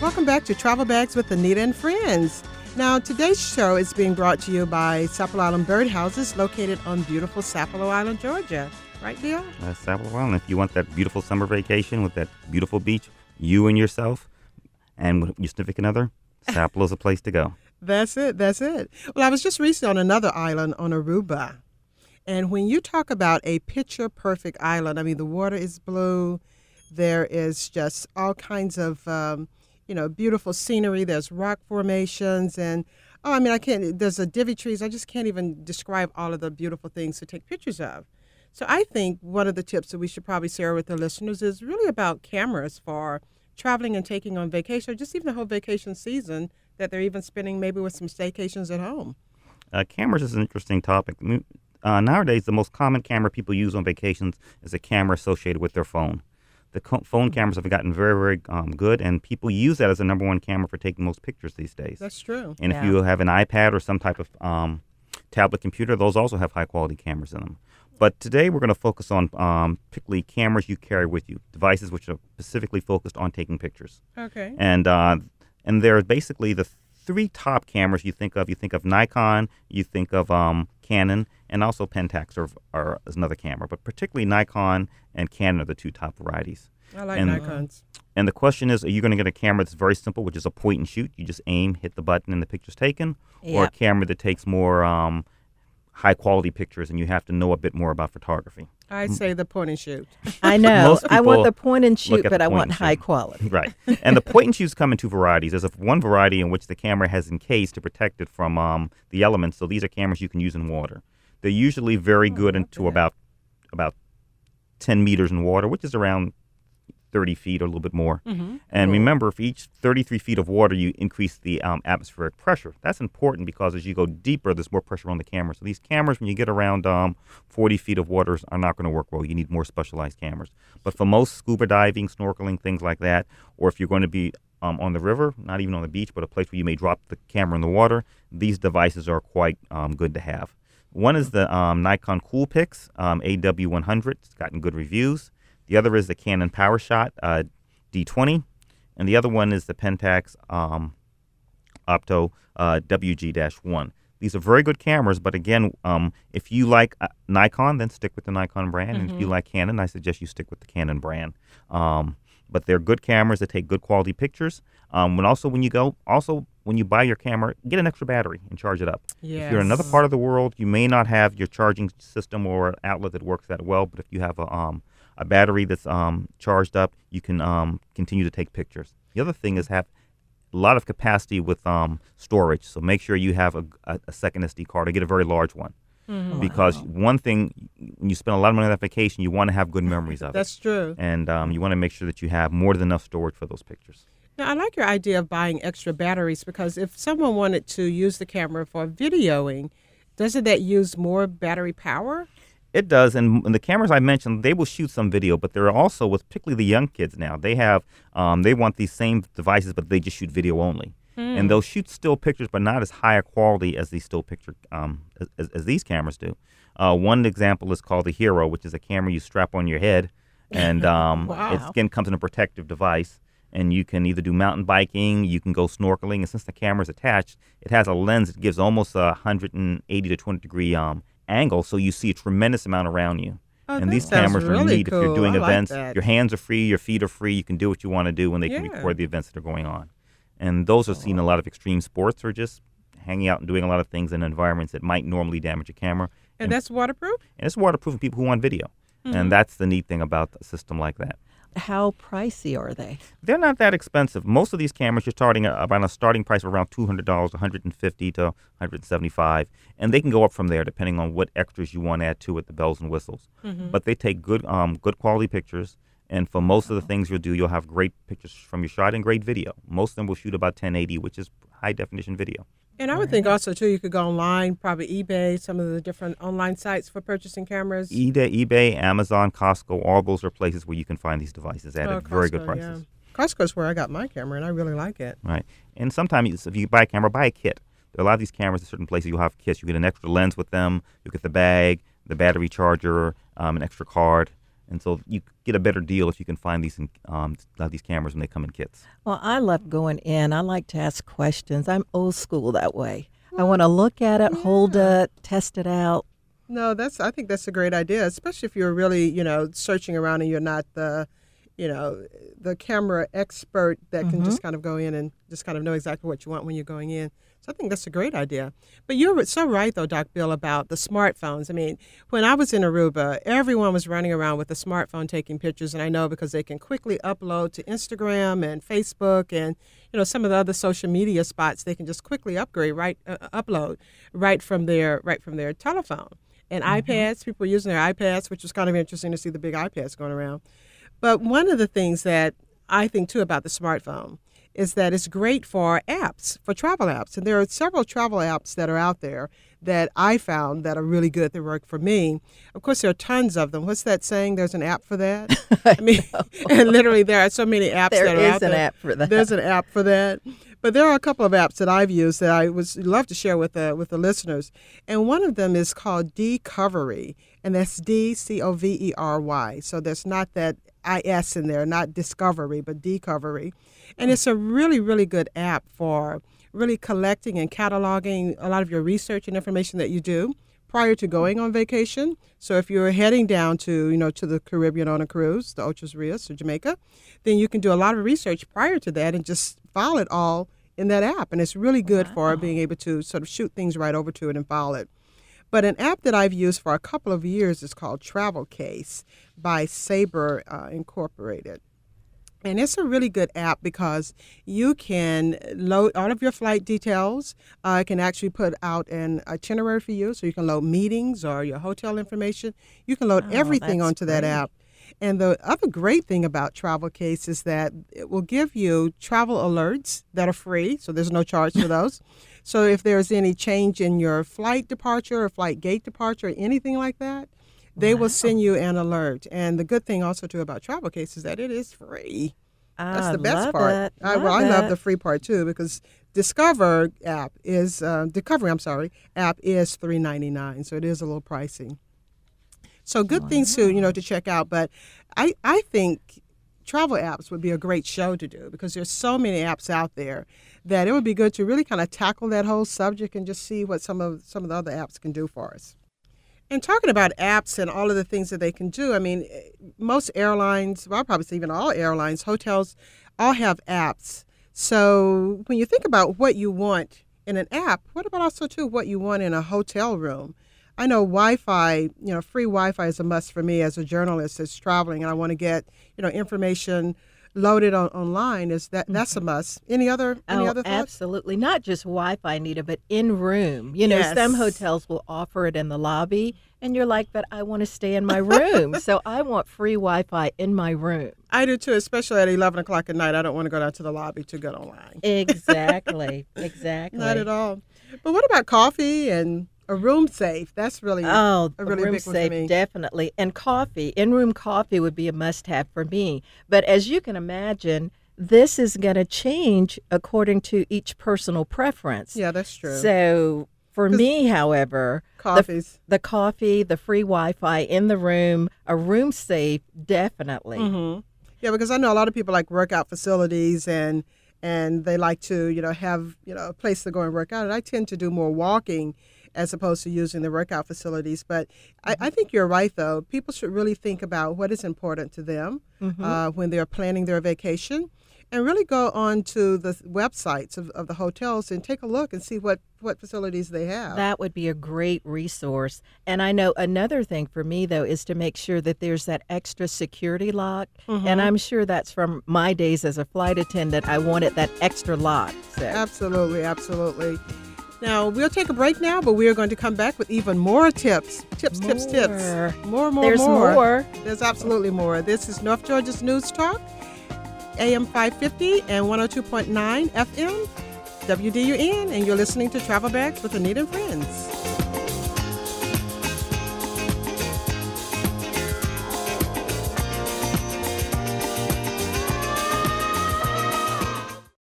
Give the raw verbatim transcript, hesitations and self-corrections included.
Welcome back to Travel Bags with Anita and Friends. Now, today's show is being brought to you by Sapelo Island Birdhouses, located on beautiful Sapelo Island, Georgia. Right, Bill? Uh, Sapelo Island. If you want that beautiful summer vacation with that beautiful beach, you and yourself, and with your significant other, Sapelo's a place to go. That's it. That's it. Well, I was just recently on another island on Aruba. And when you talk about a picture-perfect island, I mean, the water is blue. There is just all kinds of, um, you know, beautiful scenery. There's rock formations. And, oh, I mean, I can't, there's a divvy trees. I just can't even describe all of the beautiful things to take pictures of. So I think one of the tips that we should probably share with the listeners is really about cameras for traveling and taking on vacation, or just even the whole vacation season that they're even spending maybe with some staycations at home. Uh, cameras is an interesting topic. Uh, nowadays, the most common camera people use on vacations is a camera associated with their phone. The co- phone cameras have gotten very, very um, good, and people use that as the number one camera for taking most pictures these days. That's true. And yeah. if you have an iPad or some type of um, tablet computer, those also have high-quality cameras in them. But today we're going to focus on um, particularly cameras you carry with you, devices which are specifically focused on taking pictures. Okay. And uh, and they're basically the three top cameras you think of. You think of Nikon, you think of um, Canon, and also Pentax are, are, is another camera. But particularly Nikon and Canon are the two top varieties. I like and, Nikons. And the question is, are you going to get a camera that's very simple, which is a point and shoot? You just aim, hit the button, and the picture's taken? Yeah. Or a camera that takes more um, high-quality pictures and you have to know a bit more about photography? I say the point and shoot. I know. Most I want people the point and shoot, look at but the I point want and shoot. high quality. Right. And the point and shoots come in two varieties. There's a, one variety in which the camera has encased to protect it from um, the elements. So these are cameras you can use in water. They're usually very Oh, good not into bad. about about ten meters in water, which is around thirty feet or a little bit more. Mm-hmm. And Cool. remember, for each thirty-three feet of water, you increase the um, atmospheric pressure. That's important because as you go deeper, there's more pressure on the camera. So these cameras, when you get around um, forty feet of water, are not going to work well. You need more specialized cameras. But for most scuba diving, snorkeling, things like that, or if you're going to be um, on the river, not even on the beach, but a place where you may drop the camera in the water, these devices are quite um, good to have. One is the um, Nikon Coolpix um, A W one hundred. It's gotten good reviews. The other is the Canon PowerShot uh, D twenty, and the other one is the Pentax um, Opto uh, W G one. These are very good cameras, but again, um, if you like uh, Nikon, then stick with the Nikon brand, and if you like Canon, I suggest you stick with the Canon brand. Um, but they're good cameras that take good quality pictures. Um, when also when you go, also when you buy your camera, get an extra battery and charge it up. If you're in another Yes. part of the world, you may not have your charging system or outlet that works that well, but if you have a um, a battery that's um, charged up, you can um, continue to take pictures. The other thing is have a lot of capacity with um, storage, so make sure you have a, a, a second S D card or get a very large one. Mm-hmm. Because Wow. one thing, when you spend a lot of money on that vacation, you want to have good memories of it. That's true. And um, you want to make sure that you have more than enough storage for those pictures. Now, I like your idea of buying extra batteries because if someone wanted to use the camera for videoing, doesn't that use more battery power? It does, and, and the cameras I mentioned, they will shoot some video, but there are also, with particularly the young kids now, they have, um, they want these same devices, but they just shoot video only. And they'll shoot still pictures, but not as high a quality as these still picture, um, as, as these cameras do. Uh, one example is called the Hero, which is a camera you strap on your head, and um, Wow. it again comes in a protective device. And you can either do mountain biking, you can go snorkeling, and since the camera's attached, it has a lens that gives almost a one hundred eighty to two hundred degree um, angle, so you see a tremendous amount around you. Oh, and that these sounds cameras are really neat if you're cool. doing I like events. that. Your hands are free, your feet are free. You can do what you want to do when they can Yeah. record the events that are going on. And those are seen in a lot of extreme sports or just hanging out and doing a lot of things in environments that might normally damage a camera. And that's waterproof? And it's waterproof for people who want video. Mm-hmm. And that's the neat thing about a system like that. How pricey are they? They're not that expensive. Most of these cameras, you're starting at about a starting price of around two hundred dollars, one hundred fifty dollars to one hundred seventy-five dollars. And they can go up from there depending on what extras you want to add to it, the bells and whistles. Mm-hmm. But they take good um, good quality pictures. And for most of the things you'll do, you'll have great pictures from your shot and great video. Most of them will shoot about ten eighty, which is high definition video. And I would think also, too, you could go online, probably eBay, some of the different online sites for purchasing cameras. eBay, eBay, Amazon, Costco, all those are places where you can find these devices at Oh, at very good Costco, prices. yeah. Costco's where I got my camera, and I really like it. Right. And sometimes if you buy a camera, buy a kit. There are a lot of these cameras at certain places you'll have kits. You get an extra lens with them. You'll get the bag, the battery charger, um, an extra card. And so you get a better deal if you can find these in, um, uh, these cameras when they come in kits. Well, I love going in. I like to ask questions. I'm old school that way. I want to look at it, hold it, test it out. No, that's. I think that's a great idea, especially if you're really, you know, searching around and you're not the, you know, the camera expert that can Mm-hmm. just kind of go in and just kind of know exactly what you want when you're going in. So I think that's a great idea. But you're so right, though, Doc Bill, about the smartphones. I mean, when I was in Aruba, everyone was running around with a smartphone taking pictures, and I know because they can quickly upload to Instagram and Facebook and, you know, some of the other social media spots. They can just quickly upgrade, right, uh, upload right from their right from their telephone. And Mm-hmm. iPads, people were using their iPads, which was kind of interesting to see the big iPads going around. But one of the things that I think, too, about the smartphone is that it's great for apps, for travel apps. And there are several travel apps that are out there that I found that are really good, that work for me. Of course, there are tons of them. What's that saying? There's an app for that? I mean, and literally there are so many apps There that are is out an there. app for that. There's an app for that. But there are a couple of apps that I've used that I would love to share with the, with the listeners. And one of them is called Discovery, and that's D C O V E R Y. So there's not that I S in there, not Discovery, but Discovery. And it's a really, really good app for really collecting and cataloging a lot of your research and information that you do prior to going on vacation. So if you're heading down to, you know, to the Caribbean on a cruise, the Ochos Rios or Jamaica, then you can do a lot of research prior to that and just file it all in that app. And it's really good Wow. for being able to sort of shoot things right over to it and file it. But an app that I've used for a couple of years is called Travel Case by Sabre uh, Incorporated. And it's a really good app because you can load all of your flight details. Uh, it can actually put out an itinerary for you, so you can load meetings or your hotel information. You can load Oh, everything that's onto that great. app. And the other great thing about Travel Case is that it will give you travel alerts that are free, so there's no charge for those. So if there's any change in your flight departure or flight gate departure or anything like that, they will send you an alert. And the good thing also, too, about Travel Case is that it is free. That's I the best love part. It. I, well, I love the free part, too, because Discover app is, uh, Discovery, I'm sorry, app is three ninety-nine, so it is a little pricey. So good things, too, you know, to check out. But I, I think travel apps would be a great show to do because there's so many apps out there that it would be good to really kind of tackle that whole subject and just see what some of some of the other apps can do for us. And talking about apps and all of the things that they can do, I mean, most airlines, well, I'll probably say even all airlines, hotels, all have apps. So when you think about what you want in an app, what about also, too, what you want in a hotel room? I know Wi-Fi, you know, free Wi-Fi is a must for me as a journalist that's traveling, and I want to get, you know, information loaded on, online. Is that that's a must? Any other any Oh, other thoughts? absolutely. Not just Wi-Fi, Nita, but in room. You know, Yes. some hotels will offer it in the lobby, and you're like, but I want to stay in my room. So I want free Wi-Fi in my room. I do too, especially at eleven o'clock at night. I don't want to go down to the lobby to get online. Exactly. Exactly. Not at all. But what about coffee and a room safe? That's really Oh, a really room big one for safe, me. definitely. And coffee, in-room coffee would be a must-have for me. But as you can imagine, this is going to change according to each personal preference. Yeah, that's true. So for 'Cause me, however, the, Coffees. the coffee, the free Wi-Fi in the room, a room safe, definitely. hmm Yeah, because I know a lot of people like workout facilities and and they like to, you know, have, you know, a place to go and work out. And I tend to do more walking as opposed to using the workout facilities. But I, I think you're right, though. People should really think about what is important to them Mhm. uh, when they're planning their vacation and really go on to the websites of, of the hotels and take a look and see what, what facilities they have. That would be a great resource. And I know another thing for me, though, is to make sure that there's that extra security lock. Mhm. And I'm sure that's from my days as a flight attendant. I wanted that extra lock. So. Absolutely, absolutely. Now, we'll take a break now, but we are going to come back with even more tips. Tips, tips, tips. More. More, more, There's more. more. There's absolutely more. This is North Georgia's News Talk, A M five fifty and one oh two point nine F M, W D U N, and you're listening to Travel Bags with Anita and Friends.